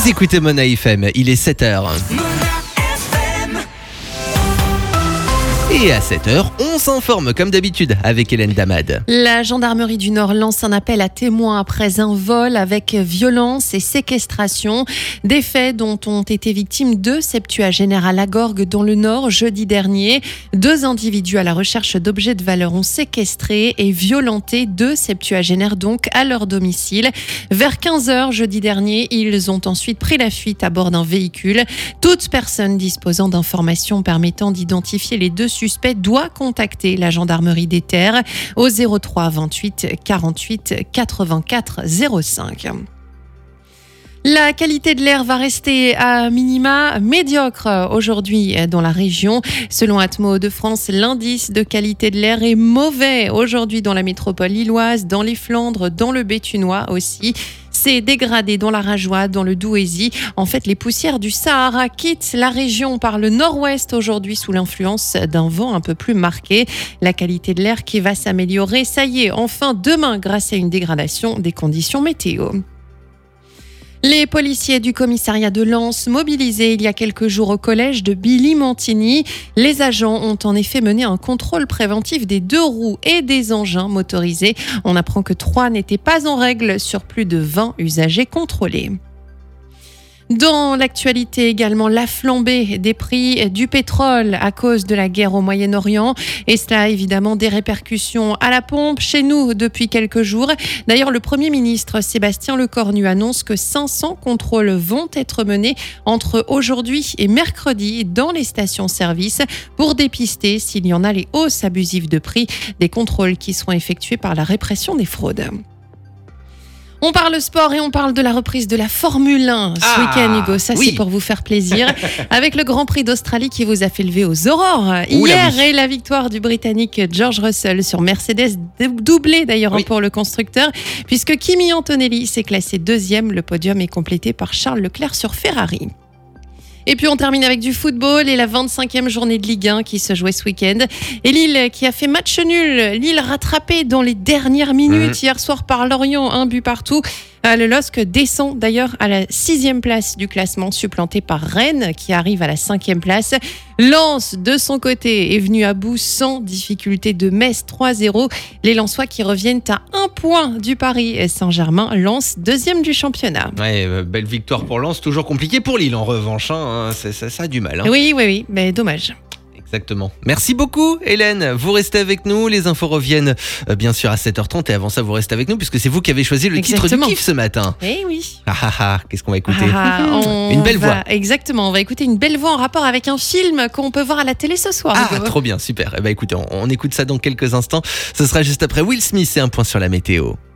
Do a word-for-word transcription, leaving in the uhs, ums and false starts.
Vous écoutez Mona F M, il est sept heures. Et à sept heures, on s'informe comme d'habitude avec Hélène Damad. La gendarmerie du Nord lance un appel à témoins après un vol avec violence et séquestration. Des faits dont ont été victimes deux septuagénaires à Lagorgue dans le Nord jeudi dernier. Deux individus à la recherche d'objets de valeur ont séquestré et violenté deux septuagénaires donc à leur domicile. Vers quinze heures jeudi dernier, ils ont ensuite pris la fuite à bord d'un véhicule. Toute personne disposant d'informations permettant d'identifier les deux suspect doit contacter la gendarmerie des terres au zéro trois vingt-huit quarante-huit quatre-vingt-quatre zéro cinq. La qualité de l'air va rester à minima médiocre aujourd'hui dans la région. Selon Atmo de France, l'indice de qualité de l'air est mauvais aujourd'hui dans la métropole lilloise, dans les Flandres, dans le Béthunois aussi. C'est dégradé dans la Rajoie, dans le Douaisis. En fait, les poussières du Sahara quittent la région par le nord-ouest aujourd'hui sous l'influence d'un vent un peu plus marqué. La qualité de l'air qui va s'améliorer, ça y est, enfin demain grâce à une dégradation des conditions météo. Les policiers du commissariat de Lens, mobilisés il y a quelques jours au collège de Billy-Montigny. Les agents ont en effet mené un contrôle préventif des deux roues et des engins motorisés. On apprend que trois n'étaient pas en règle sur plus de vingt usagers contrôlés. Dans l'actualité également, la flambée des prix du pétrole à cause de la guerre au Moyen-Orient. Et cela a évidemment des répercussions à la pompe chez nous depuis quelques jours. D'ailleurs, le Premier ministre Sébastien Lecornu annonce que cinq cents contrôles vont être menés entre aujourd'hui et mercredi dans les stations-service pour dépister s'il y en a les hausses abusives de prix. Des contrôles qui seront effectués par la répression des fraudes. On parle sport et on parle de la reprise de la Formule un ce ah, week-end, Hugo. Ça, oui. C'est pour vous faire plaisir. Avec le Grand Prix d'Australie qui vous a fait lever aux aurores hier oui. Et la victoire du Britannique George Russell sur Mercedes, doublée d'ailleurs oui. Pour le constructeur, puisque Kimi Antonelli s'est classé deuxième. Le podium est complété par Charles Leclerc sur Ferrari. Et puis on termine avec du football et la vingt-cinquième journée de Ligue un qui se jouait ce week-end. Et Lille qui a fait match nul. Lille rattrapée dans les dernières minutes mmh. hier soir par Lorient, un but partout. Le L O S C descend d'ailleurs à la sixième place du classement, supplanté par Rennes qui arrive à la cinquième place. Lens, de son côté, est venu à bout sans difficulté de Metz trois zéro. Les Lensois qui reviennent à un point du Paris Saint-Germain. Lens, deuxième du championnat. Ouais, belle victoire pour Lens, toujours compliqué pour Lille en revanche. Hein. Ça, ça, ça a du mal. Hein. Oui, oui, oui, mais dommage. Exactement. Merci beaucoup Hélène, vous restez avec nous, les infos reviennent euh, bien sûr à sept heures trente et avant ça vous restez avec nous puisque c'est vous qui avez choisi le exactement. Titre du kiff ce matin. Eh oui. Ah ah ah, qu'est-ce qu'on va écouter ah, on Une belle va, voix. Exactement, on va écouter une belle voix en rapport avec un film qu'on peut voir à la télé ce soir. Ah Hugo. Trop bien, super. Eh ben écoutez, on, on écoute ça dans quelques instants, ce sera juste après Will Smith et un point sur la météo.